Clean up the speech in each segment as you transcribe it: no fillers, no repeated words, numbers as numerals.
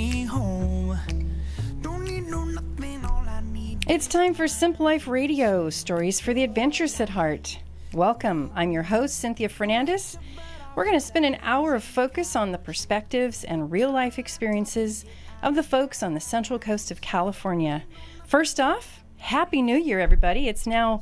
me home. Don't need no nothing, all I need. It's time for Simple Life Radio, stories for the adventurous at heart. Welcome. I'm your host, Cynthia Fernandez. We're going to spend an hour of focus on the perspectives and real-life experiences of the folks on the Central Coast of California. First off, Happy New Year, everybody. It's now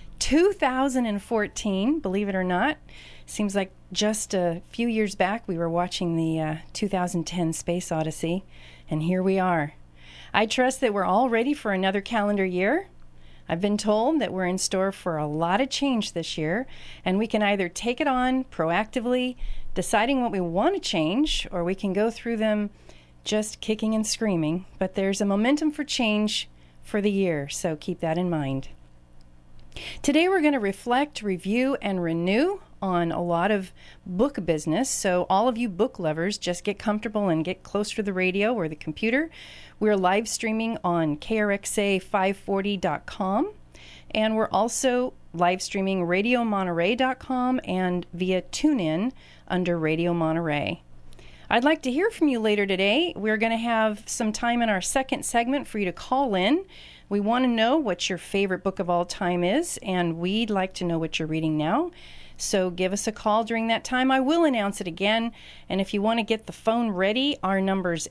2014, believe it or not. Seems like just a few years back we were watching the 2010 Space Odyssey, and here we are. I trust that we're all ready for another calendar year. I've been told that we're in store for a lot of change this year, and we can either take it on proactively, deciding what we want to change, or we can go through them just kicking and screaming. But there's a momentum for change for the year, so keep that in mind. Today we're going to reflect, review, and renew on a lot of book business. So all of you book lovers, just get comfortable and get closer to the radio or the computer. We're live streaming on KRXA540.com, and we're also live streaming RadioMonterey.com and via TuneIn under Radio Monterey. I'd like to hear from you later today. We're going to have some time in our second segment for you to call in. We want to know what your favorite book of all time is, and we'd like to know what you're reading now. So give us a call during that time. I will announce it again. And if you want to get the phone ready, our number is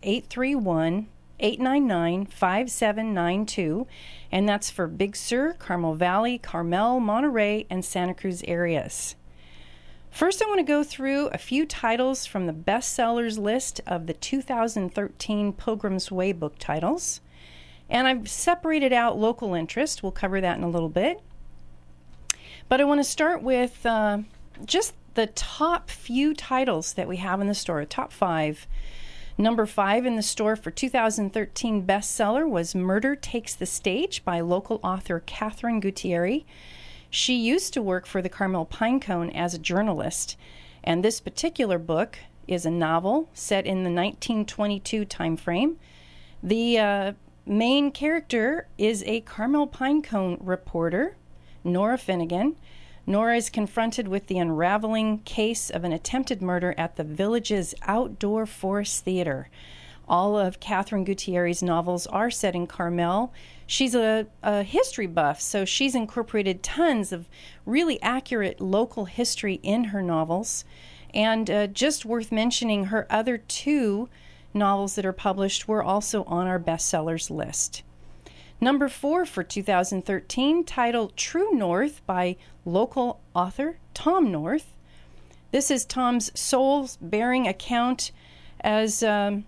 831-899-5792. And that's for Big Sur, Carmel Valley, Carmel, Monterey, and Santa Cruz areas. First, I want to go through a few titles from the bestsellers list of the 2013 Pilgrim's Way book titles. And I've separated out local interest. We'll cover that in a little bit. But I want to start with just the top few titles that we have in the store, top 5. Number 5 in the store for 2013 bestseller was Murder Takes the Stage by local author Catherine Gutierrez. She used to work for the Carmel Pinecone as a journalist, and this particular book is a novel set in the 1922 time frame. The main character is a Carmel Pinecone reporter, Nora Finnegan. Nora is confronted with the unraveling case of an attempted murder at the village's outdoor forest theater. All of Catherine Gutierrez's novels are set in Carmel. She's a history buff, so she's incorporated tons of really accurate local history in her novels. And just worth mentioning, her other 2 novels that are published were also on our bestsellers list. Number 4 for 2013, titled True North by local author Tom North. This is Tom's soul-bearing account as one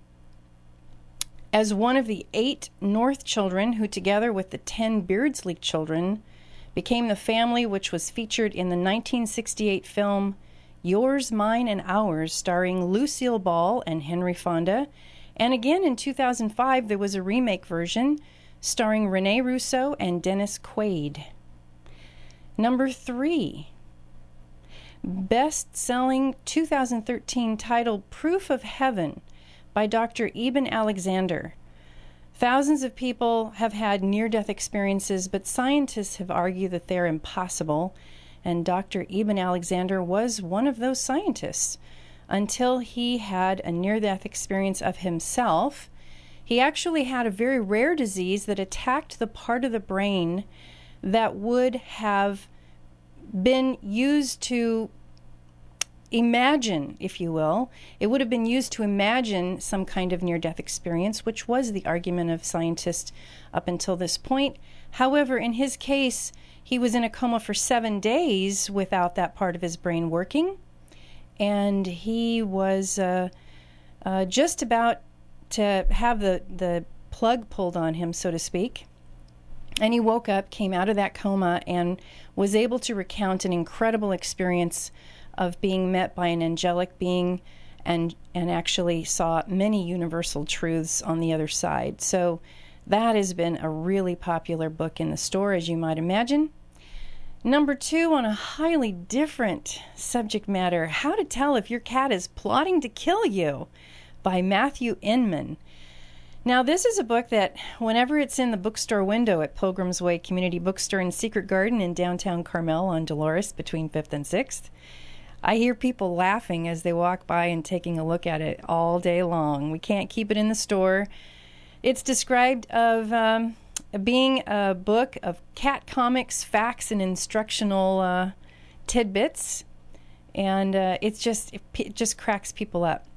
of the 8 North children who, together with the 10 Beardsley children, became the family which was featured in the 1968 film Yours, Mine, and Ours, starring Lucille Ball and Henry Fonda. And again in 2005, there was a remake version starring Rene Russo and Dennis Quaid. Number 3, best-selling 2013 title Proof of Heaven by Dr. Eben Alexander. Thousands of people have had near-death experiences, but scientists have argued that they're impossible, and Dr. Eben Alexander was one of those scientists until he had a near-death experience of himself. He actually had a very rare disease that attacked the part of the brain that would have been used to imagine, if you will. It would have been used to imagine some kind of near-death experience, which was the argument of scientists up until this point. However, in his case, he was in a coma for 7 days without that part of his brain working, and he was just about to have the plug pulled on him, so to speak. And he woke up, came out of that coma, and was able to recount an incredible experience of being met by an angelic being and actually saw many universal truths on the other side. So that has been a really popular book in the store, as you might imagine. Number 2, on a highly different subject matter, How to Tell If Your Cat is Plotting to Kill You by Matthew Inman. Now, this is a book that whenever it's in the bookstore window at Pilgrim's Way Community Bookstore in Secret Garden in downtown Carmel on Dolores between 5th and 6th, I hear people laughing as they walk by and taking a look at it all day long. We can't keep it in the store. It's described of being a book of cat comics, facts, and instructional tidbits, and it just cracks people up.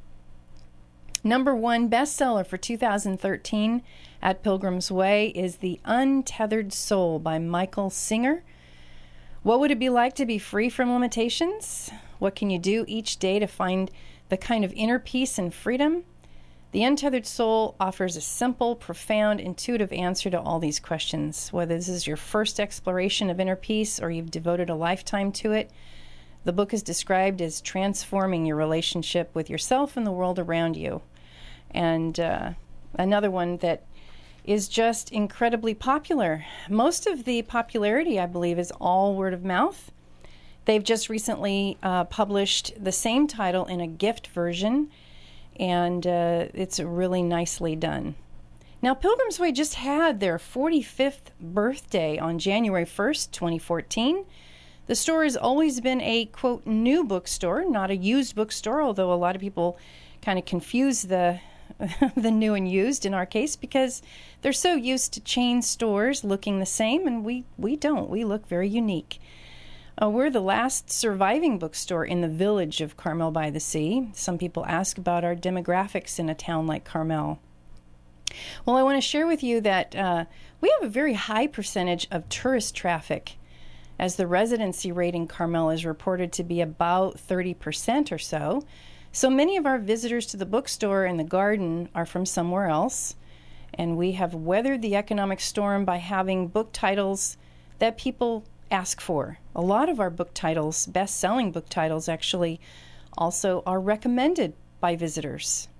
Number one bestseller for 2013 at Pilgrim's Way is The Untethered Soul by Michael Singer. What would it be like to be free from limitations? What can you do each day to find the kind of inner peace and freedom? The Untethered Soul offers a simple, profound, intuitive answer to all these questions. Whether this is your first exploration of inner peace or you've devoted a lifetime to it, the book is described as transforming your relationship with yourself and the world around you. And another one that is just incredibly popular. Most of the popularity, I believe, is all word of mouth. They've just recently published the same title in a gift version, and it's really nicely done. Now, Pilgrim's Way just had their 45th birthday on January 1st, 2014. The store has always been a, quote, new bookstore, not a used bookstore, although a lot of people kind of confuse the new and used in our case because they're so used to chain stores looking the same, and we don't. We look very unique. We're the last surviving bookstore in the village of Carmel by the Sea. Some people ask about our demographics in a town like Carmel. Well, I want to share with you that we have a very high percentage of tourist traffic, as the residency rate in Carmel is reported to be about 30% or so. So many of our visitors to the bookstore and the garden are from somewhere else, and we have weathered the economic storm by having book titles that people ask for. A lot of our book titles, best-selling book titles actually, also are recommended by visitors.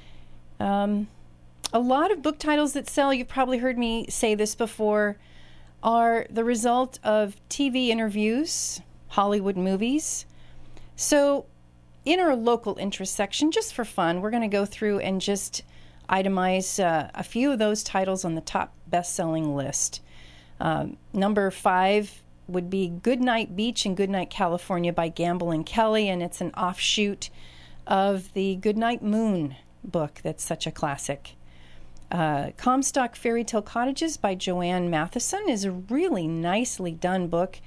A lot of book titles that sell, you've probably heard me say this before, are the result of TV interviews, Hollywood movies. So in our local interest section, just for fun, we're going to go through and just itemize a few of those titles on the top best-selling list. Number 5 would be Goodnight Beach in Goodnight, California by Gamble and Kelly, and it's an offshoot of the Goodnight Moon book that's such a classic. Comstock Fairy Tale Cottages by Joanne Matheson is a really nicely done book,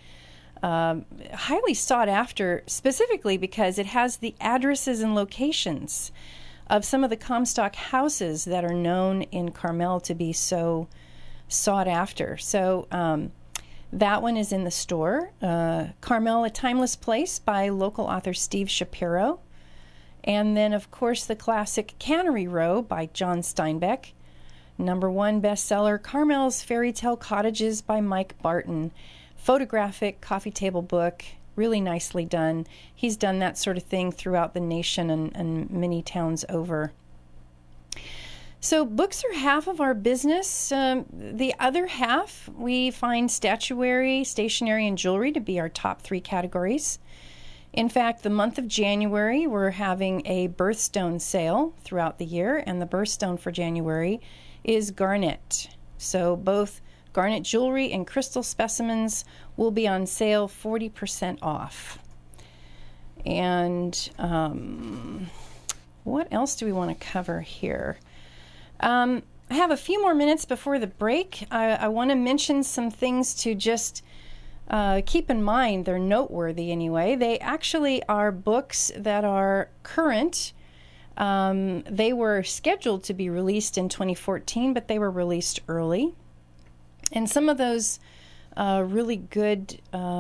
highly sought after specifically because it has the addresses and locations of some of the Comstock houses that are known in Carmel to be so sought after. So that one is in the store. Carmel, A Timeless Place by local author Steve Shapiro. And then, of course, the classic Cannery Row by John Steinbeck. Number 1 bestseller, Carmel's Fairy Tale Cottages by Mike Barton. Photographic coffee table book, really nicely done. He's done that sort of thing throughout the nation and many towns over. So books are half of our business. The other half, we find statuary, stationery, and jewelry to be our top 3 categories. In fact, the month of January, we're having a birthstone sale throughout the year, and the birthstone for January is garnet. So both garnet jewelry and crystal specimens will be on sale 40% off. And what else do we want to cover here? I have a few more minutes before the break. I want to mention some things to just keep in mind. They're noteworthy anyway. They actually are books that are current. They were scheduled to be released in 2014, but they were released early. And some of those really good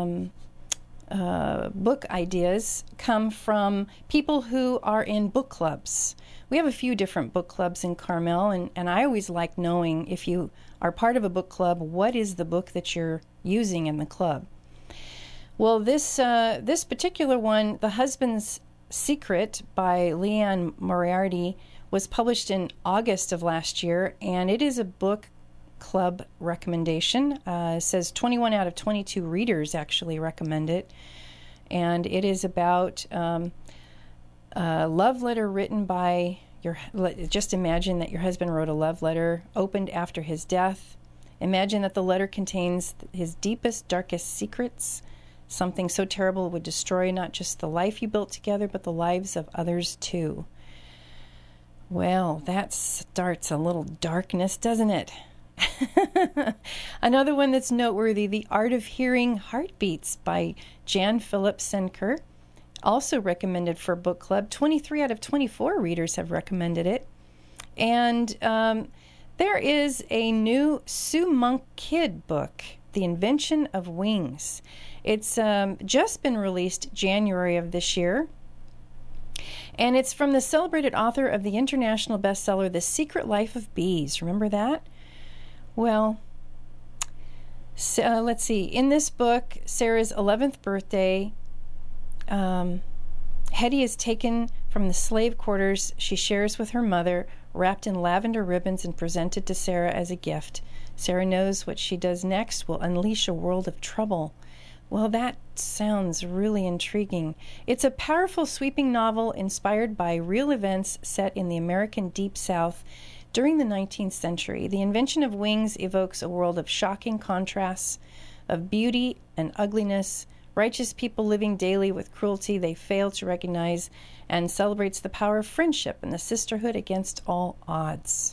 book ideas come from people who are in book clubs. We have a few different book clubs in Carmel, and I always like knowing, if you are part of a book club, what is the book that you're using in the club. Well, this particular one, The Husband's Secret by Leanne Moriarty, was published in August of last year, and it is a book club recommendation. It says 21 out of 22 readers actually recommend it, and it is about a love letter written by just imagine that your husband wrote a love letter opened after his death. Imagine that the letter contains his deepest, darkest secrets. Something so terrible would destroy not just the life you built together, but the lives of others too. Well, that starts a little darkness, doesn't it? Another one that's noteworthy, The Art of Hearing Heartbeats by Jan Philip Senker. Also recommended for book club. 23 out of 24 readers have recommended it. And there is a new Sue Monk Kidd book, The Invention of Wings. It's just been released January of this year. And it's from the celebrated author of the international bestseller, The Secret Life of Bees. Remember that? Well, so, let's see. In this book, Sarah's 11th birthday, Hetty is taken from the slave quarters she shares with her mother, wrapped in lavender ribbons and presented to Sarah as a gift. Sarah knows what she does next will unleash a world of trouble. Well, that sounds really intriguing. It's a powerful, sweeping novel inspired by real events set in the American Deep South during the 19th century. The Invention of Wings evokes a world of shocking contrasts, of beauty and ugliness, righteous people living daily with cruelty they fail to recognize, and celebrates the power of friendship and the sisterhood against all odds.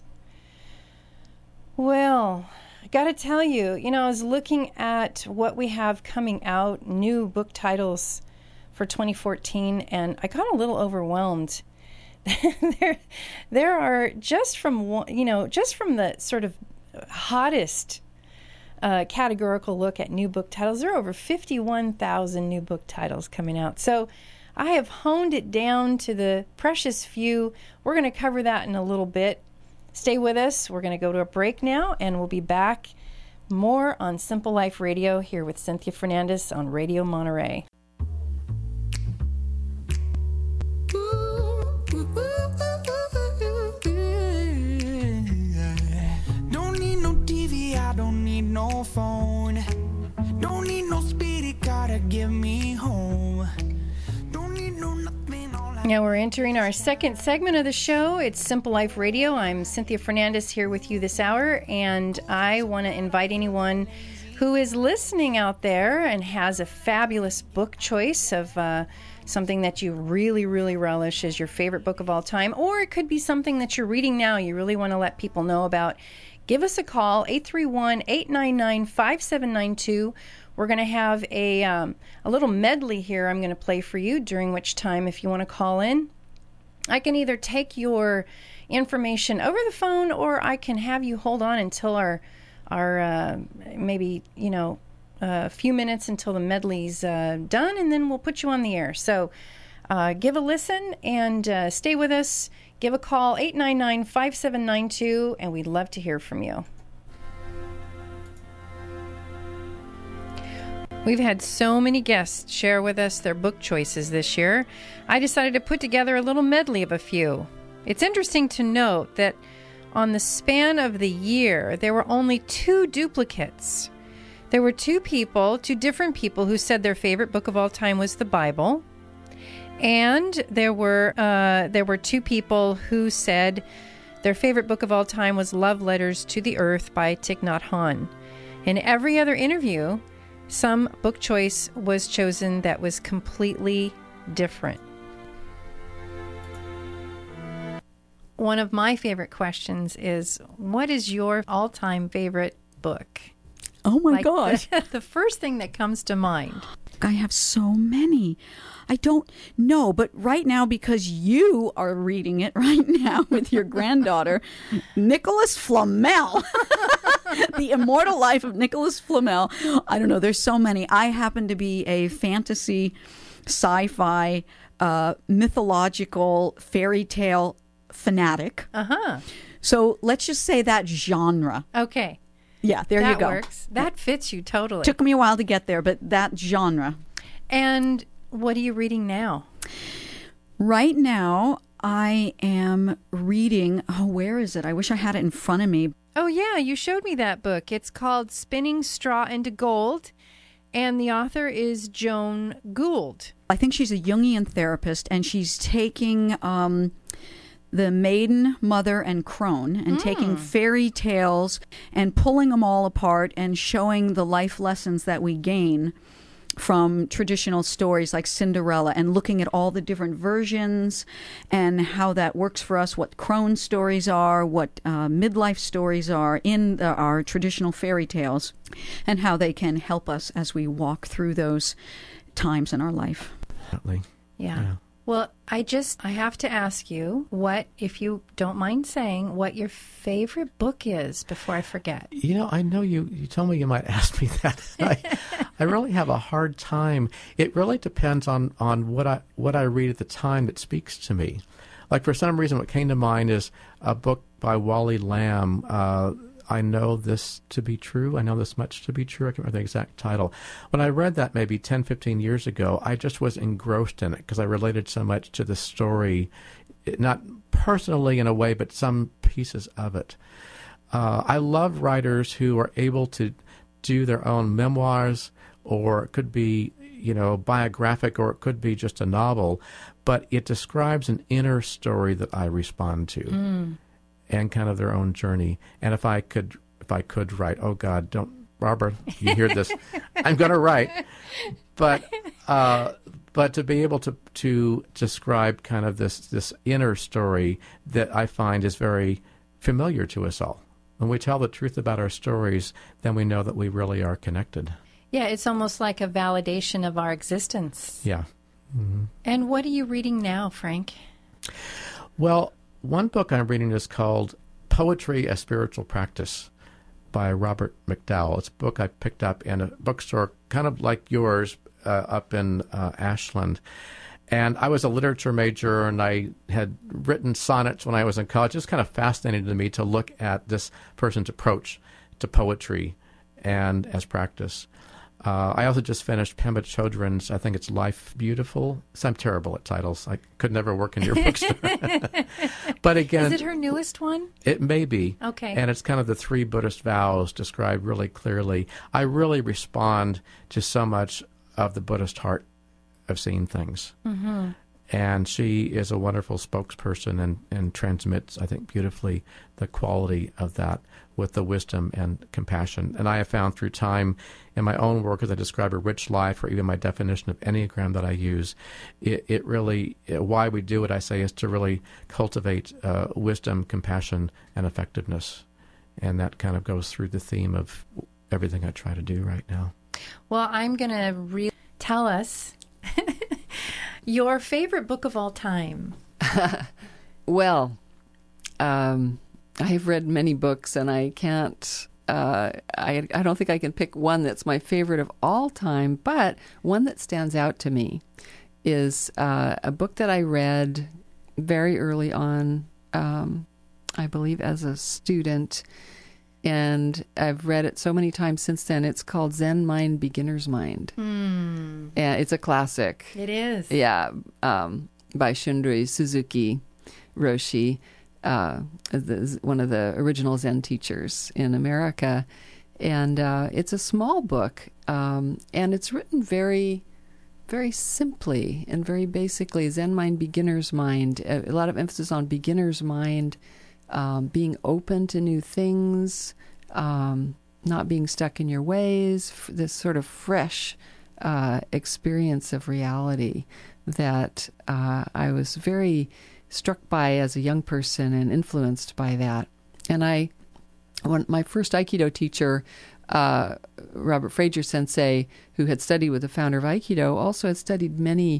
Well, I got to tell you, I was looking at what we have coming out, new book titles for 2014, and I got a little overwhelmed. there are just from the sort of hottest categorical look at new book titles, there are over 51,000 new book titles coming out. So I have honed it down to the precious few. We're going to cover that in a little bit. Stay with us. We're going to go to a break now, and we'll be back more on Simple Life Radio here with Cynthia Fernandez on Radio Monterey. Don't need no TV, I don't need no phone. Don't need no speedy car to get me home. Don't need no nothing, all I Now we're entering our second segment of the show. It's Simple Life Radio. I'm Cynthia Fernandez here with you this hour, and I want to invite anyone who is listening out there and has a fabulous book choice of something that you really, really relish as your favorite book of all time, or it could be something that you're reading now you really want to let people know about. Give us a call, 831-899-5792. We're going to have a little medley here I'm going to play for you, during which time, if you want to call in, I can either take your information over the phone, or I can have you hold on until our maybe, a few minutes until the medley's done, and then we'll put you on the air. So give a listen and stay with us. Give a call, 899-5792, and we'd love to hear from you. We've had so many guests share with us their book choices this year. I decided to put together a little medley of a few. It's interesting to note that on the span of the year, there were only 2 duplicates. There were two different people who said their favorite book of all time was the Bible. And there were 2 people who said their favorite book of all time was Love Letters to the Earth by Thich Nhat Hanh. In every other interview, some book choice was chosen that was completely different. One of my favorite questions is, what is your all-time favorite book? Oh my gosh. The first thing that comes to mind. I have so many. I don't know, but right now, because you are reading it right now with your granddaughter, Nicholas Flamel. The Immortal Life of Nicholas Flamel. I don't know, there's so many. I happen to be a fantasy, sci-fi, mythological, fairy tale fanatic. Uh-huh. So let's just say that genre. Okay. Yeah, there you go. That works. That fits you totally. Took me a while to get there, but that genre. And what are you reading now? Right now, I am reading, where is it? I wish I had it in front of me. Oh, yeah, you showed me that book. It's called Spinning Straw into Gold, and the author is Joan Gould. I think she's a Jungian therapist, and she's taking the Maiden, Mother, and Crone, and taking fairy tales and pulling them all apart and showing the life lessons that we gain from traditional stories like Cinderella and looking at all the different versions and how that works for us, what crone stories are, what midlife stories are in our traditional fairy tales, and how they can help us as we walk through those times in our life. Definitely. Yeah. Well, I have to ask you what, if you don't mind saying, what your favorite book is before I forget. I know you told me you might ask me that. I really have a hard time. It really depends on what I read at the time that speaks to me. Like, for some reason, what came to mind is a book by Wally Lamb, I Know This to Be True. I Know This Much to Be True. I can't remember the exact title. When I read that maybe 10, 15 years ago, I just was engrossed in it because I related so much to the story, not personally in a way, but some pieces of it. I love writers who are able to do their own memoirs, or it could be, biographic, or it could be just a novel, but it describes an inner story that I respond to. And kind of their own journey. And if I could write, oh God, don't, Barbara, you hear this, I'm going to write. But to be able to describe kind of this inner story that I find is very familiar to us all. When we tell the truth about our stories, then we know that we really are connected. Yeah, it's almost like a validation of our existence. Yeah. Mm-hmm. And what are you reading now, Frank? Well, one book I'm reading is called Poetry, a Spiritual Practice by Robert McDowell. It's a book I picked up in a bookstore kind of like yours up in Ashland. And I was a literature major, and I had written sonnets when I was in college. It was kind of fascinating to me to look at this person's approach to poetry and as practice. I also just finished Pema Chodron's, I think it's Life Beautiful. So I'm terrible at titles. I could never work in your bookstore. But again... Is it her newest one? It may be. Okay. And it's kind of the 3 Buddhist vows described really clearly. I really respond to so much of the Buddhist heart of seeing things. Mm-hmm. And she is a wonderful spokesperson and transmits, I think, beautifully the quality of that with the wisdom and compassion. And I have found through time in my own work, as I describe a rich life, or even my definition of Enneagram that I use, it really, why we do it, I say, is to really cultivate wisdom, compassion, and effectiveness. And that kind of goes through the theme of everything I try to do right now. Well, I'm going to tell us your favorite book of all time. Well, I've read many books, and I can't, I don't think I can pick one that's my favorite of all time, but one that stands out to me is a book that I read very early on, I believe as a student, and I've read it so many times since then. It's called Zen Mind, Beginner's Mind. And it's a classic. It is. Yeah, by Shunryu Suzuki Roshi, one of the original Zen teachers in America. And it's a small book, and it's written very, very simply and very basically. Zen Mind, Beginner's Mind. A lot of emphasis on beginner's mind, being open to new things, not being stuck in your ways, this sort of fresh experience of reality that I was very struck by as a young person and influenced by that. And my first Aikido teacher, Robert Frazier Sensei, who had studied with the founder of Aikido, also had studied many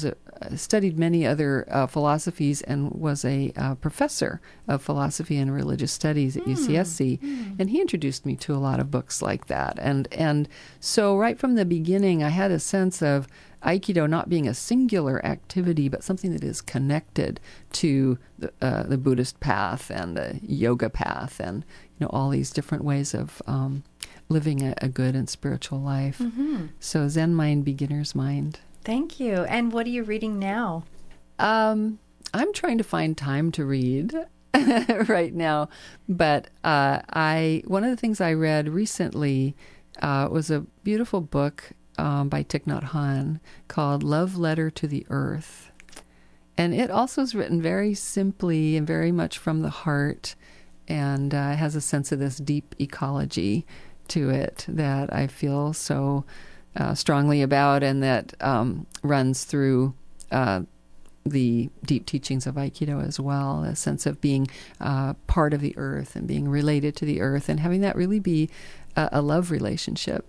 other philosophies and was a professor of philosophy and religious studies at UCSC. And he introduced me to a lot of books like that. And so right from the beginning, I had a sense of Aikido not being a singular activity, but something that is connected to the Buddhist path and the yoga path, and all these different ways of living a good and spiritual life. Mm-hmm. So Zen Mind, Beginner's Mind. Thank you. And what are you reading now? I'm trying to find time to read right now, but one of the things I read recently was a beautiful book by Thich Nhat Hanh called Love Letter to the Earth. And it also is written very simply and very much from the heart, and has a sense of this deep ecology to it that I feel so strongly about, and that runs through the deep teachings of Aikido as well, a sense of being part of the earth and being related to the earth and having that really be a love relationship.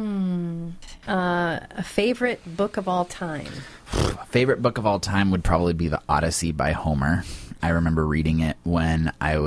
A favorite book of all time? Favorite book of all time would probably be The Odyssey by Homer. I remember reading it when I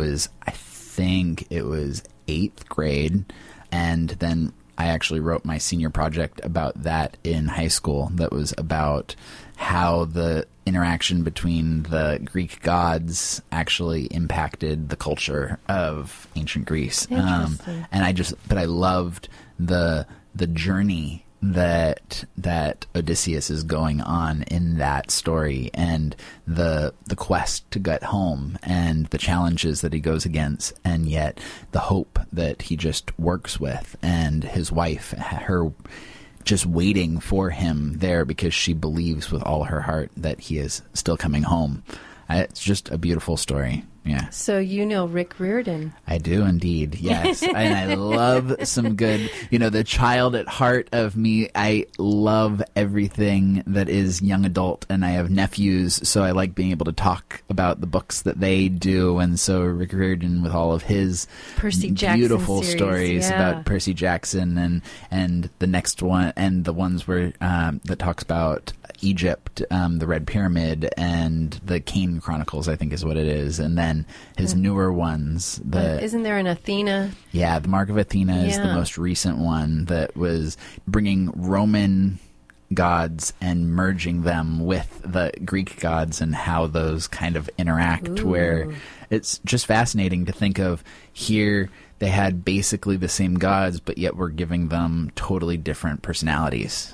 think it was 8th grade, and then I actually wrote my senior project about that in high school that was about how the interaction between the Greek gods actually impacted the culture of ancient Greece. Interesting. But I loved the journey that Odysseus is going on in that story, and the quest to get home, and the challenges that he goes against, and yet the hope that he just works with, and his wife, her just waiting for him there because she believes with all her heart that he is still coming home. It's just a beautiful story. Yeah. So you know Rick Riordan. I do indeed, yes. And I love some good, the child at heart of me, I love everything that is young adult, and I have nephews, so I like being able to talk about the books that they do. And so Rick Riordan with all of his Percy Jackson beautiful series, stories yeah. about Percy Jackson, and the next one, and the ones where that talks about Egypt, the Red Pyramid, and the Kane Chronicles, I think is what it is. And then his newer ones. Isn't there an Athena? Yeah, the Mark of Athena is the Yeah. most recent one that was bringing Roman gods and merging them with the Greek gods and how those kind of interact, where it's just fascinating to think of here they had basically the same gods, but yet we're giving them totally different personalities.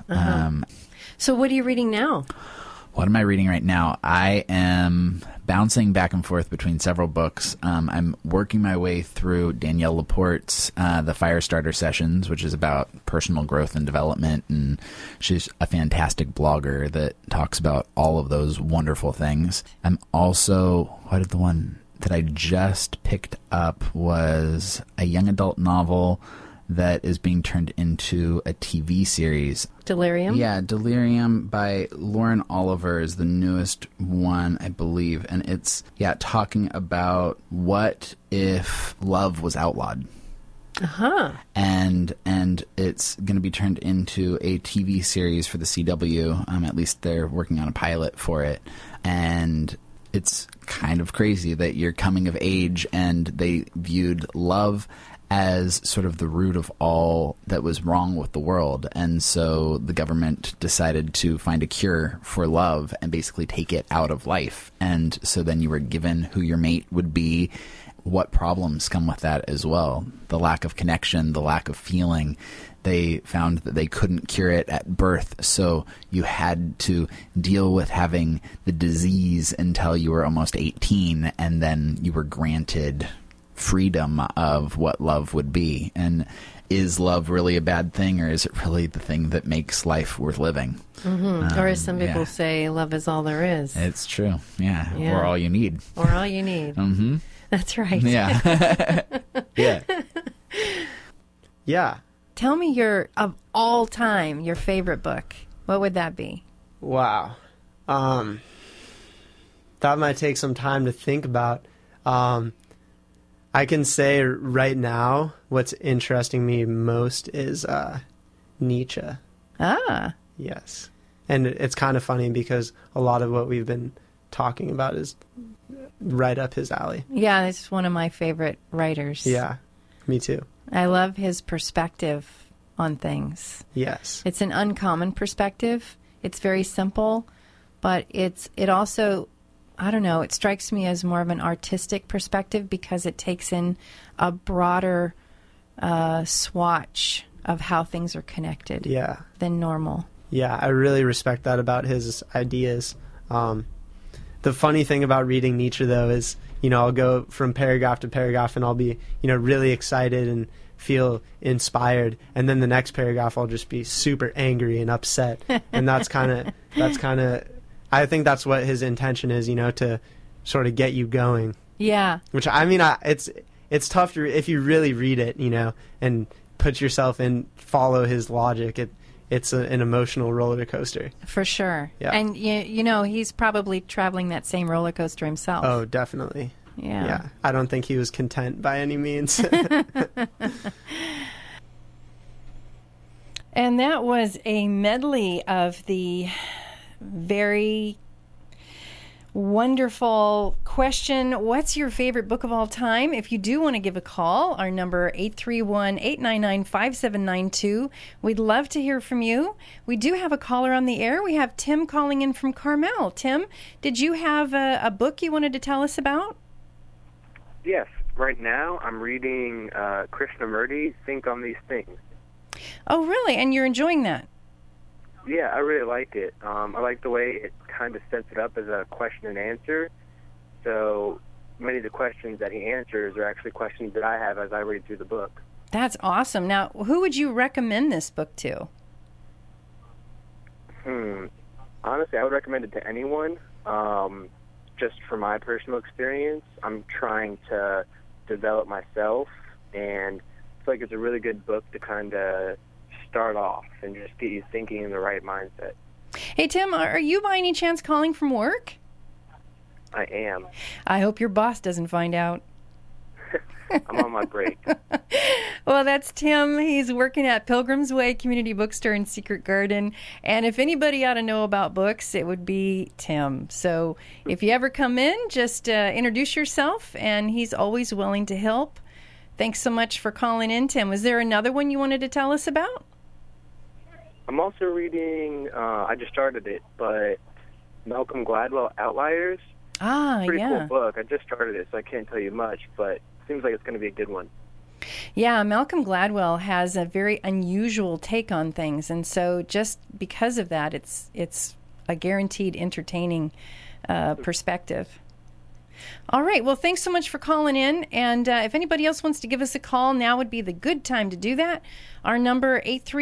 So what are you reading now? What am I reading right now? I am bouncing back and forth between several books. I'm working my way through Danielle Laporte's The Firestarter Sessions, which is about personal growth and development, and she's a fantastic blogger that talks about all of those wonderful things. I'm also, the one that I just picked up was a young adult novel that is being turned into a TV series. Delirium? Yeah, Delirium by Lauren Oliver is the newest one, I believe. And it's, talking about what if love was outlawed. Uh-huh. And it's going to be turned into a TV series for the CW. At least they're working on a pilot for it. And it's kind of crazy that you're coming of age, and they viewed love as sort of the root of all that was wrong with the world. And so the government decided to find a cure for love and basically take it out of life. And so then you were given who your mate would be, what problems come with that as well. The lack of connection, the lack of feeling. They found that they couldn't cure it at birth, so you had to deal with having the disease until you were almost 18, and then you were granted freedom of what love would be. And is love really a bad thing, or is it really the thing that makes life worth living? Mm-hmm. Or as some people say, love is all there is. It's true. Yeah. Or all you need. Or all you need. Mm-hmm. That's right. Yeah. Yeah. Yeah. Tell me of all time, your favorite book. What would that be? Wow. That might take some time to think about. I can say right now what's interesting me most is Nietzsche. Ah. Yes. And it's kind of funny because a lot of what we've been talking about is right up his alley. Yeah, it's one of my favorite writers. Yeah, me too. I love his perspective on things. Yes. It's an uncommon perspective. It's very simple, but it also, I don't know, it strikes me as more of an artistic perspective because it takes in a broader swatch of how things are connected than normal. Yeah, I really respect that about his ideas. The funny thing about reading Nietzsche, though, is, I'll go from paragraph to paragraph and I'll be, really excited and feel inspired. And then the next paragraph, I'll just be super angry and upset. And that's kind of, I think that's what his intention is, to sort of get you going. Yeah. Which, it's tough if you really read it, and put yourself in, follow his logic. it's an emotional roller coaster. For sure. Yeah. And, you know, he's probably traveling that same roller coaster himself. Oh, definitely. Yeah. I don't think he was content by any means. And that was a medley of the very wonderful question, what's your favorite book of all time? If you do want to give a call, our number 831-899-5792. We'd love to hear from you. We do have a caller on the air. We have Tim calling in from Carmel. Tim, did you have a book you wanted to tell us about? Yes. Right now I'm reading Krishnamurti, Think on These Things. Oh, really? And you're enjoying that? Yeah, I really like it. I like the way it kind of sets it up as a question and answer. So many of the questions that he answers are actually questions that I have as I read through the book. That's awesome. Now, who would you recommend this book to? Honestly, I would recommend it to anyone. Just for my personal experience, I'm trying to develop myself, and I feel like it's a really good book to kind of start off and just get you thinking in the right mindset. Hey, Tim, are you by any chance calling from work? I am. I hope your boss doesn't find out. I'm on my break. Well, that's Tim. He's working at Pilgrim's Way Community Bookstore in Secret Garden. And if anybody ought to know about books, it would be Tim. So if you ever come in, just introduce yourself, and he's always willing to help. Thanks so much for calling in, Tim. Was there another one you wanted to tell us about? I'm also reading, I just started it, but Malcolm Gladwell, Outliers. Pretty cool book. I just started it, so I can't tell you much, but it seems like it's going to be a good one. Yeah, Malcolm Gladwell has a very unusual take on things, and so just because of that, it's a guaranteed entertaining perspective. All right. Well, thanks so much for calling in. And if anybody else wants to give us a call, now would be the good time to do that. Our number,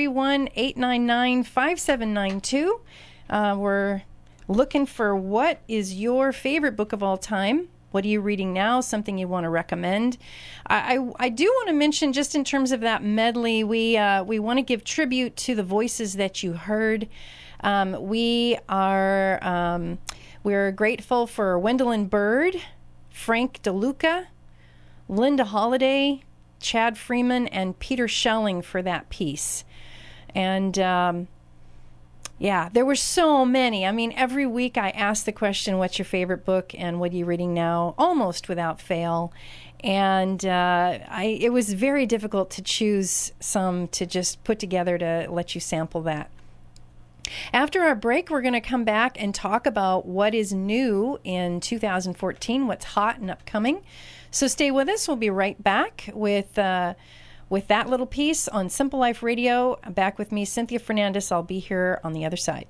831-899-5792. We're looking for what is your favorite book of all time. What are you reading now? Something you want to recommend? I do want to mention, just in terms of that medley, we want to give tribute to the voices that you heard. We're grateful for Wendolyn Bird, Frank DeLuca, Linda Holliday, Chad Freeman, and Peter Schelling for that piece. And there were so many. I mean, every week I ask the question, what's your favorite book and what are you reading now? Almost without fail. And it was very difficult to choose some to just put together to let you sample that. After our break, we're going to come back and talk about what is new in 2014, what's hot and upcoming. So stay with us. We'll be right back with that little piece on Simple Life Radio. Back with me, Cynthia Fernandez. I'll be here on the other side.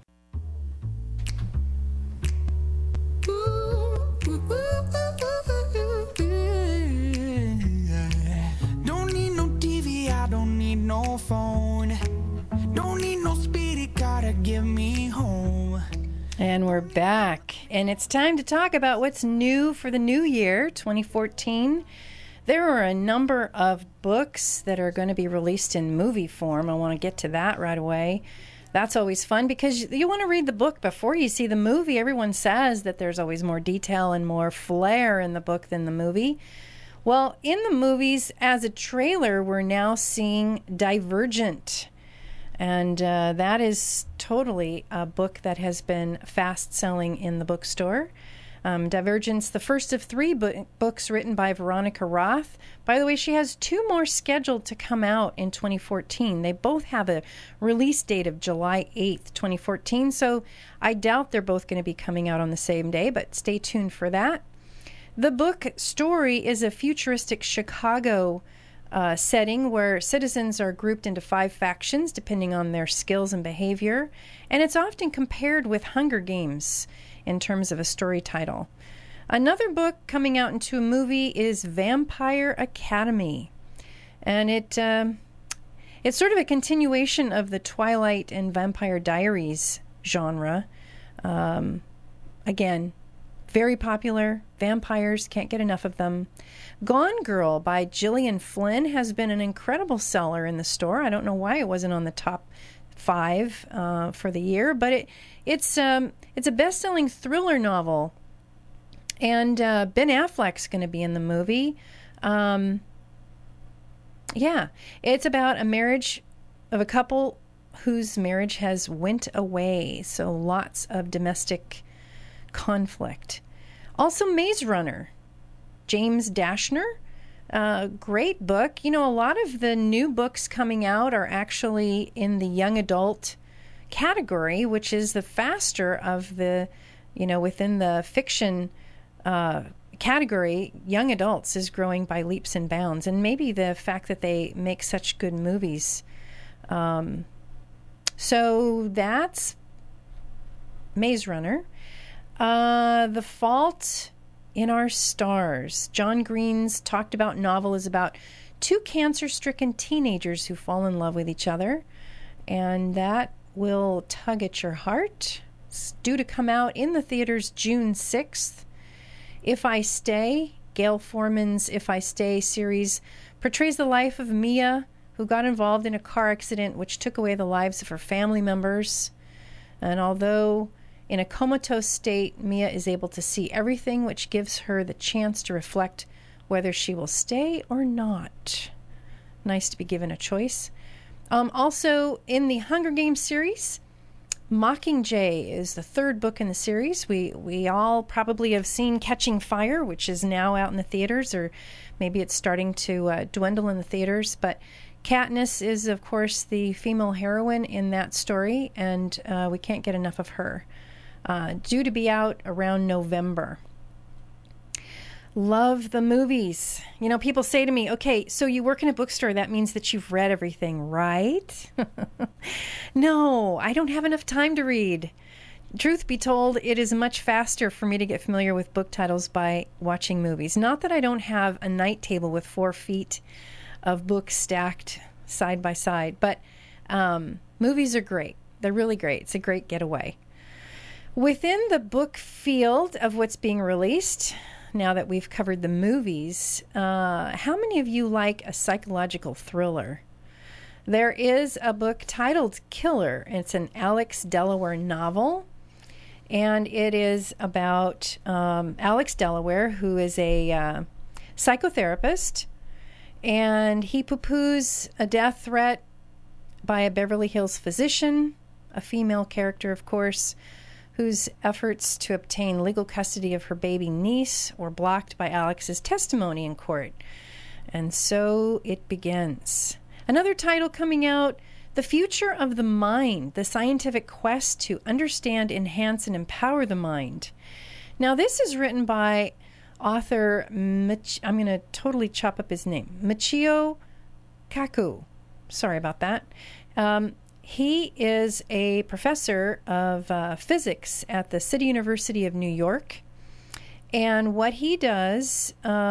Don't need no TV, I don't need no phone. Don't need no spirit, gotta give me home. And we're back. And it's time to talk about what's new for the new year, 2014. There are a number of books that are going to be released in movie form. I want to get to that right away. That's always fun because you want to read the book before you see the movie. Everyone says that there's always more detail and more flair in the book than the movie. Well, in the movies, as a trailer, we're now seeing Divergent. And that is totally a book that has been fast-selling in the bookstore. Divergence, the first of 3 books written by Veronica Roth. By the way, she has 2 more scheduled to come out in 2014. They both have a release date of July 8th, 2014, so I doubt they're both going to be coming out on the same day, but stay tuned for that. The book story is a futuristic Chicago setting where citizens are grouped into 5 factions depending on their skills and behavior, and it's often compared with Hunger Games in terms of a story title. Another book coming out into a movie is Vampire Academy, and it's sort of a continuation of the Twilight and Vampire Diaries genre. Again, very popular. Vampires, can't get enough of them. Gone Girl by Gillian Flynn has been an incredible seller in the store. I don't know why it wasn't on the top 5 for the year, but it's a best-selling thriller novel, and Ben Affleck's going to be in the movie. Yeah, it's about a marriage of a couple whose marriage has went away, so lots of domestic conflict. Also, Maze Runner, James Dashner, great book. You know, a lot of the new books coming out are actually in the young adult category, which is the faster of the, within the fiction category. Young adults is growing by leaps and bounds, and maybe the fact that they make such good movies. So that's Maze Runner. The Fault in Our Stars. John Green's talked about novel is about 2 cancer-stricken teenagers who fall in love with each other, and that will tug at your heart. It's due to come out in the theaters June 6th. If I Stay, Gail Foreman's If I Stay series portrays the life of Mia, who got involved in a car accident which took away the lives of her family members. And although in a comatose state, Mia is able to see everything, which gives her the chance to reflect whether she will stay or not. Nice to be given a choice. Also, in the Hunger Games series, Mockingjay is the 3rd book in the series. We all probably have seen Catching Fire, which is now out in the theaters, or maybe it's starting to dwindle in the theaters. But Katniss is, of course, the female heroine in that story, and we can't get enough of her. Due to be out around November. Love the movies. You know, people say to me, okay, so you work in a bookstore, that means that you've read everything, right? No, I don't have enough time to read. Truth be told, it is much faster for me to get familiar with book titles by watching movies. Not that I don't have a night table with 4 feet of books stacked side by side, but movies are great. They're really great. It's a great getaway. Within the book field of what's being released, now that we've covered the movies, how many of you like a psychological thriller? There is a book titled Killer. It's an Alex Delaware novel, and it is about Alex Delaware, who is a psychotherapist, and he poo-poos a death threat by a Beverly Hills physician, a female character, of course, whose efforts to obtain legal custody of her baby niece were blocked by Alex's testimony in court. And so it begins. Another title coming out, The Future of the Mind, the scientific quest to understand, enhance, and empower the mind. Now, this is written by author, I'm going to totally chop up his name, Michio Kaku. Sorry about that. He is a professor of physics at the City University of New York. And what he does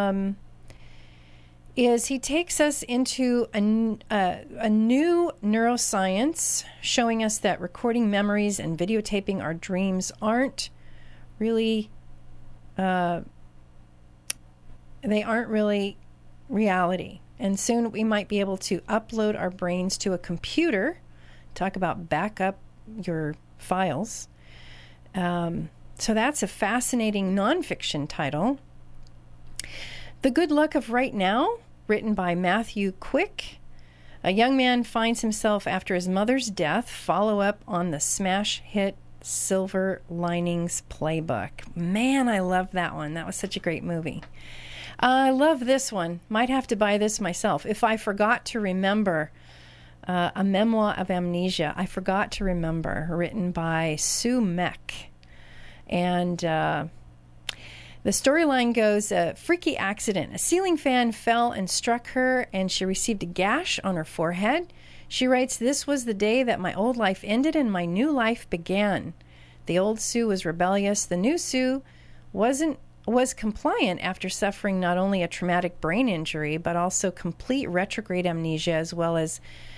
is he takes us into a new neuroscience, showing us that recording memories and videotaping our dreams aren't really, they aren't really reality. And soon we might be able to upload our brains to a computer. Talk about back up your files. So that's a fascinating nonfiction title. The Good Luck of Right Now, written by Matthew Quick. A young man finds himself after his mother's death. Follow up on the smash hit Silver Linings Playbook. Man, I love that one. That was such a great movie. I love this one. Might have to buy this myself. If I Forgot to Remember, a memoir of amnesia. I Forgot to Remember, written by Sue Meck. And the storyline goes, a freaky accident. A ceiling fan fell and struck her, and she received a gash on her forehead. She writes, "This was the day that my old life ended and my new life began. The old Sue was rebellious. The new Sue was compliant after suffering not only a traumatic brain injury, but also complete retrograde amnesia, as well as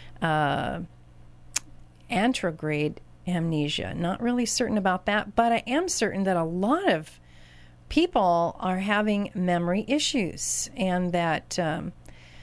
anterograde amnesia. Not really certain about that, but I am certain that a lot of people are having memory issues, and that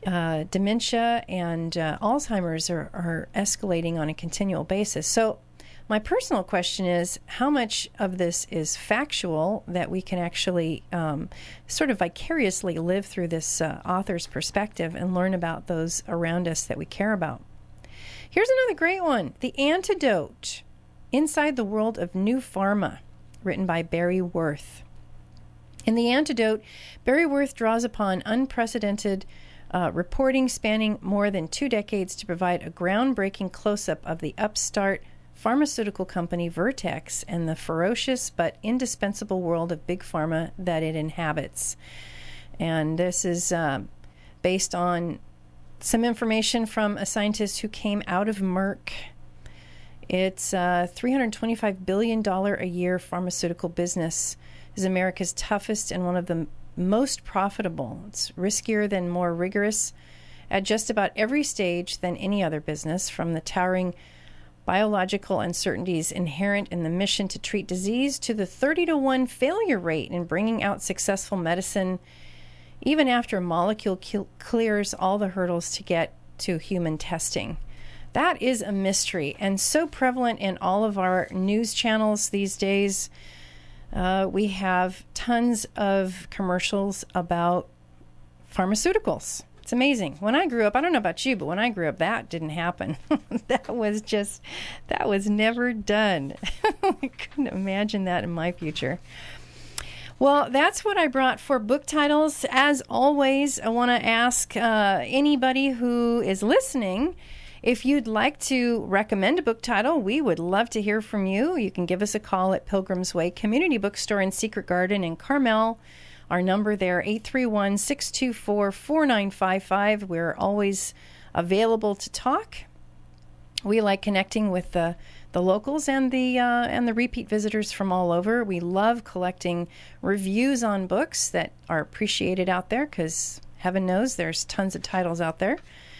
dementia and Alzheimer's are escalating on a continual basis. So my personal question is, how much of this is factual that we can actually sort of vicariously live through this author's perspective and learn about those around us that we care about? Here's another great one, The Antidote, Inside the World of New Pharma, written by Barry Worth. In The Antidote, Barry Worth draws upon unprecedented reporting spanning more than 2 decades to provide a groundbreaking close-up of the upstart pharmaceutical company Vertex and the ferocious but indispensable world of big pharma that it inhabits. And this is based on some information from a scientist who came out of Merck. It's a $325 billion a year pharmaceutical business. Is America's toughest and one of the most profitable. It's riskier than more rigorous at just about every stage than any other business, from the towering biological uncertainties inherent in the mission to treat disease to the 30-to-1 failure rate in bringing out successful medicine, even after a molecule clears all the hurdles to get to human testing. That is a mystery and so prevalent in all of our news channels these days. We have tons of commercials about pharmaceuticals. It's amazing. When I grew up, I don't know about you, but when I grew up, that didn't happen. that was never done. I couldn't imagine that in my future. Well, that's what I brought for book titles. As always, I want to ask anybody who is listening, if you'd like to recommend a book title, we would love to hear from you. You can give us a call at Pilgrim's Way Community Bookstore in Secret Garden in Carmel. Our number there, 831-624-4955. We're always available to talk. We like connecting with the locals and the repeat visitors from all over. We love collecting reviews on books that are appreciated out there, because heaven knows there's tons of titles out there.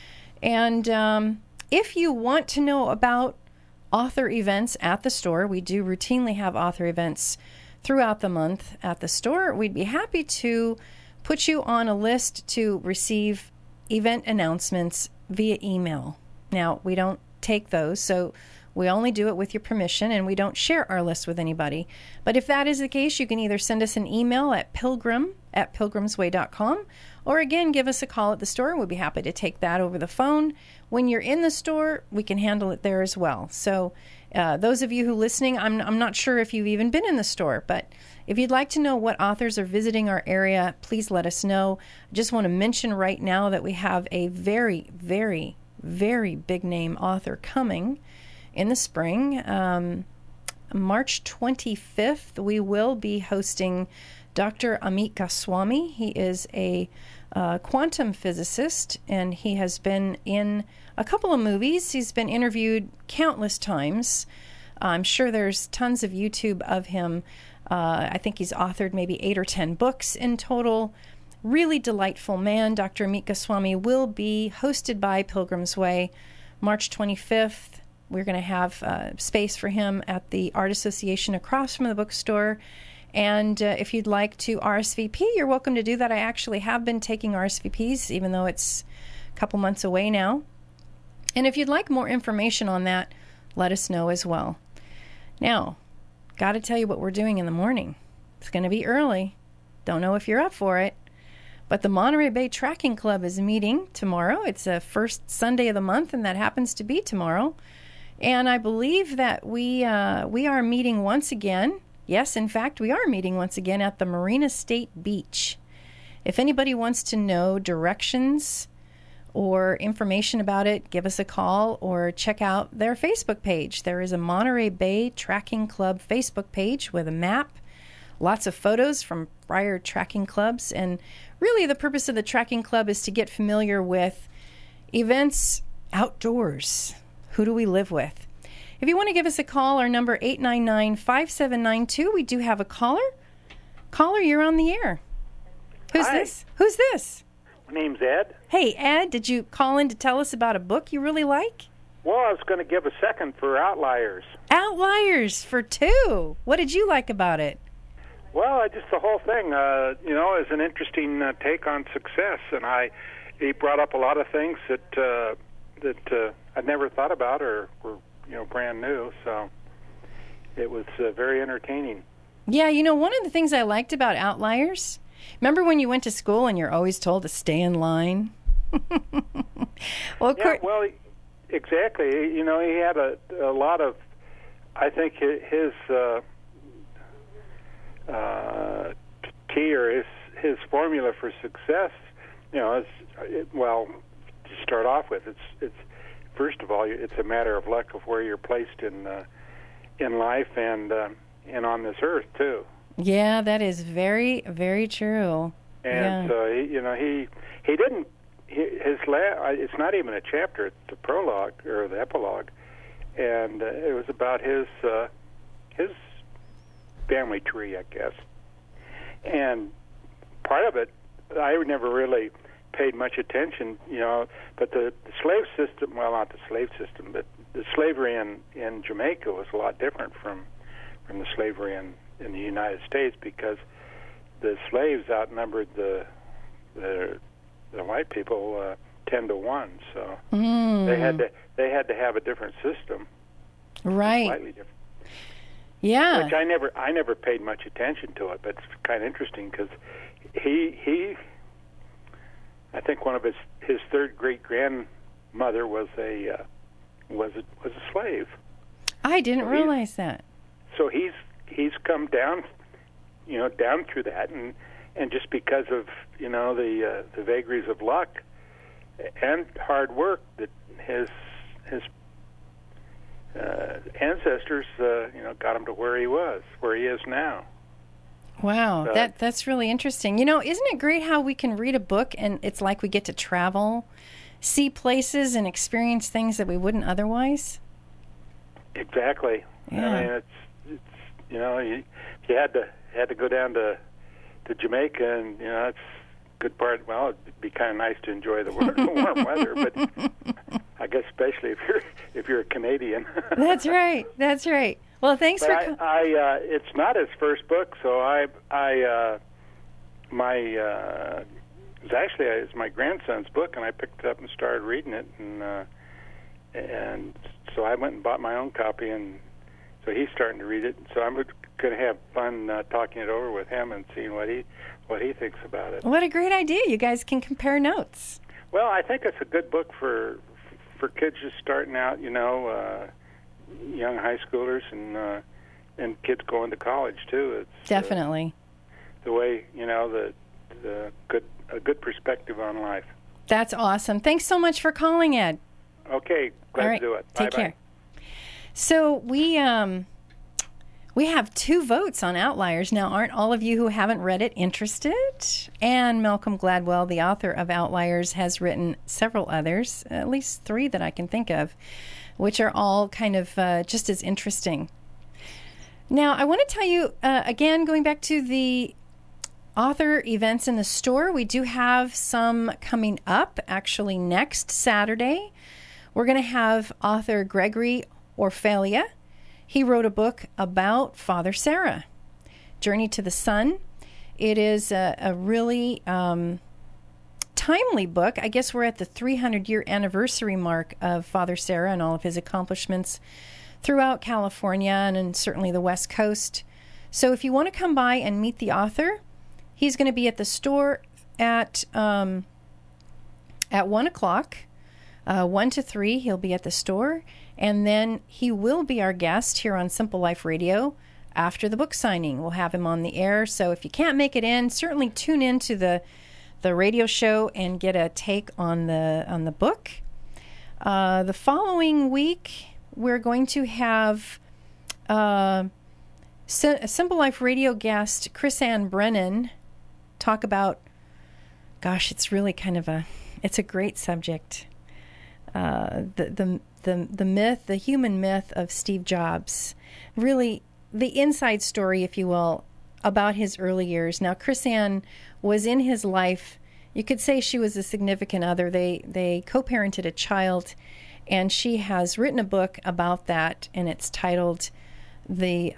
And if you want to know about author events at the store, we do routinely have author events throughout the month at the store. We'd be happy to put you on a list to receive event announcements via email. Now, we don't take those, so we only do it with your permission, and we don't share our list with anybody. But if that is the case, you can either send us an email at pilgrim@pilgrimsway.com, or again, give us a call at the store. We'd be happy to take that over the phone. When you're in the store, we can handle it there as well. So those of you who are listening, I'm not sure if you've even been in the store, but if you'd like to know what authors are visiting our area, please let us know. I just want to mention right now that we have a very, very, very big name author coming in the spring. March 25th, we will be hosting Dr. Amit Goswami. He is a quantum physicist, and he has been in a couple of movies. He's been interviewed countless times. I'm sure there's tons of YouTube of him. I think he's authored maybe 8 or 10 books in total. Really delightful man. Dr. Amit Goswami will be hosted by Pilgrim's Way March 25th. We're going to have space for him at the Art Association across from the bookstore. And if you'd like to RSVP, you're welcome to do that. I actually have been taking RSVPs, even though it's a couple months away now. And if you'd like more information on that, let us know as well. Now, got to tell you what we're doing in the morning. It's going to be early. Don't know if you're up for it. But the Monterey Bay Tracking Club is meeting tomorrow. It's the first Sunday of the month, and that happens to be tomorrow. And I believe that we are meeting once again. Yes, in fact, we are meeting once again at the Marina State Beach. If anybody wants to know directions or information about it, give us a call or check out their Facebook page. There is a Monterey Bay Tracking Club Facebook page with a map, lots of photos from prior tracking clubs, and really the purpose of the tracking club is to get familiar with events outdoors. Who do we live with? If you want to give us a call, our number 899-5792. We do have a caller. Caller, you're on the air. Who's Hi. this? Who's this? My name's Ed. Hey, Ed, did you call in to tell us about a book you really like? Well, I was going to give a second for Outliers. Outliers for 2. What did you like about it? Well, just the whole thing, is an interesting take on success, and he brought up a lot of things that I'd never thought about or were brand new. So it was very entertaining. Yeah, one of the things I liked about Outliers, remember when you went to school and you're always told to stay in line? Well, exactly. He had a lot of, I think his key or his formula for success, to start off with, it's first of all, it's a matter of luck of where you're placed in life and on this earth too. Yeah, that is very, very true. And so he didn't. It's not even a chapter; it's the prologue or the epilogue, and it was about his family tree, I guess. And part of it, I never really paid much attention, But the slave system, well, not the slave system, but the slavery in Jamaica was a lot different from the slavery in the United States, because the slaves outnumbered the white people 10-1. So they had to have a different system, right? Slightly different. Yeah. Which I never paid much attention to it, but it's kind of interesting because he I think one of his third great grandmother was a slave. I didn't realize that. So he's come down, down through that, and just because of the vagaries of luck and hard work that his ancestors got him to where he is now. Wow, that's really interesting. Isn't it great how we can read a book and it's like we get to travel, see places, and experience things that we wouldn't otherwise? Exactly. Yeah. I mean, it's you had to go down to Jamaica, and that's a good part. Well, it'd be kind of nice to enjoy the warm weather, but I guess especially if you're a Canadian. That's right. Well, thanks for. It's not his first book, so it's my grandson's book, and I picked it up and started reading it, and so I went and bought my own copy, and so he's starting to read it. So I'm going to have fun talking it over with him and seeing what he thinks about it. What a great idea! You guys can compare notes. Well, I think it's a good book for kids just starting out, young high schoolers and kids going to college too. It's definitely the way a good perspective on life. That's awesome. Thanks so much for calling, Ed. Okay, glad to do it. Take care. So we have 2 votes on Outliers. Now, aren't all of you who haven't read it interested? And Malcolm Gladwell, the author of Outliers, has written several others, at least 3 that I can think of, which are all kind of just as interesting. Now, I want to tell you, again, going back to the author events in the store, we do have some coming up, actually next Saturday. We're going to have author Gregory Orfalea. He wrote a book about Father Serra, Journey to the Sun. It is a really timely book. I guess we're at the 300-year anniversary mark of Father Serra and all of his accomplishments throughout California and certainly the West Coast. So if you want to come by and meet the author, he's going to be at the store at 1 o'clock. 1 to 3, he'll be at the store, and then he will be our guest here on Simple Life Radio after the book signing. We'll have him on the air, so if you can't make it in, certainly tune in to the radio show and get a take on the book. The following week, we're going to have a Simple Life Radio guest, Chris Ann Brennan, talk about, gosh, it's really it's a great subject. The myth, the human myth of Steve Jobs, really the inside story, if you will, about his early years. Now, Chris Ann was in his life. You could say she was a significant other. They co-parented a child, and she has written a book about that, and it's titled I've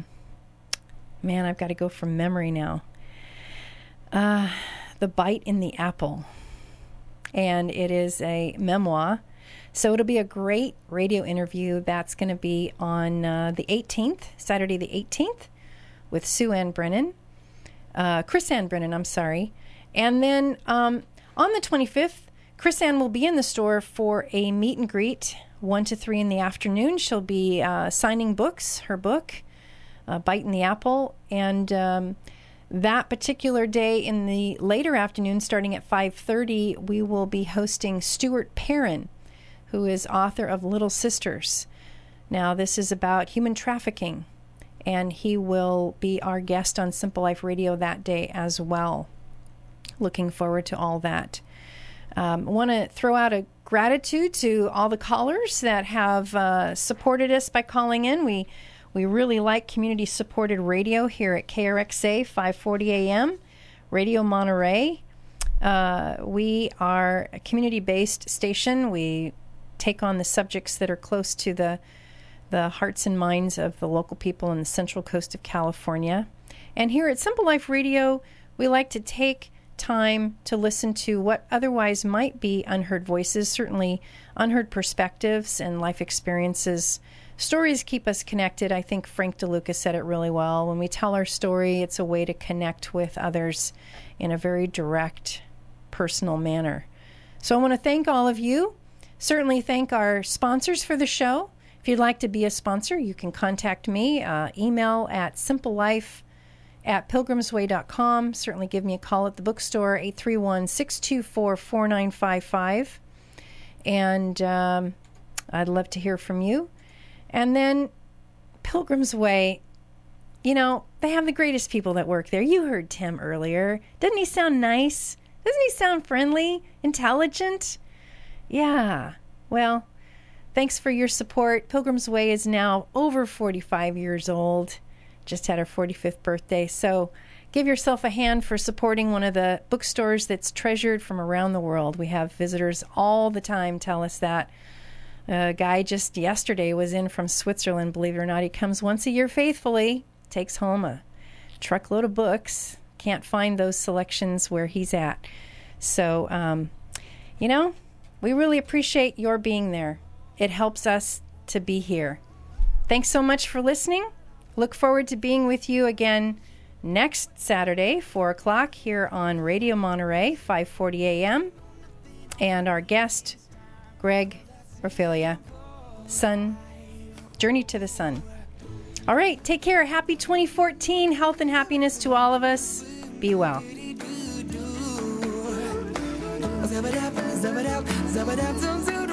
got to go from memory now. The Bite in the Apple. and it is a memoir. So it'll be a great radio interview. That's going to be on the 18th, Saturday the 18th, with Chris Ann Brennan, I'm sorry. And then on the 25th, Chris Ann will be in the store for a meet and greet, 1 to 3 in the afternoon. She'll be signing books, her book, Biting the Apple. And that particular day in the later afternoon, starting at 5:30, we will be hosting Stuart Perrin, who is author of Little Sisters. Now, this is about human trafficking, and he will be our guest on Simple Life Radio that day as well. Looking forward to all that. I want to throw out a gratitude to all the callers that have supported us by calling in. We really like community-supported radio here at KRXA 540 AM, Radio Monterey. We are a community-based station. We take on the subjects that are close to the hearts and minds of the local people in the Central Coast of California. And here at Simple Life Radio, we like to take time to listen to what otherwise might be unheard voices, certainly unheard perspectives and life experiences. Stories keep us connected. I think Frank DeLuca said it really well. When we tell our story, it's a way to connect with others in a very direct, personal manner. So I want to thank all of you. Certainly thank our sponsors for the show. If you'd like to be a sponsor, you can contact me. Email at simplelife@pilgrimsway.com. Certainly give me a call at the bookstore, 831-624-4955. And I'd love to hear from you. And then Pilgrim's Way, you know, they have the greatest people that work there. You heard Tim earlier. Doesn't he sound nice? Doesn't he sound friendly, intelligent? Yeah. Well, thanks for your support. Pilgrim's Way is now over 45 years old. Just had our 45th birthday. So give yourself a hand for supporting one of the bookstores that's treasured from around the world. We have visitors all the time tell us that. A guy just yesterday was in from Switzerland, believe it or not. He comes once a year faithfully, takes home a truckload of books. Can't find those selections where he's at. So, you know, we really appreciate your being there. It helps us to be here. Thanks so much for listening. Look forward to being with you again next Saturday, 4 o'clock, here on Radio Monterey, 540 AM. And our guest, Greg Raphaelia, Sun, Journey to the Sun. All right, take care. Happy 2014. Health and happiness to all of us. Be well. Zabba-dab, zabba-dab, zabba-dab, zum-zum.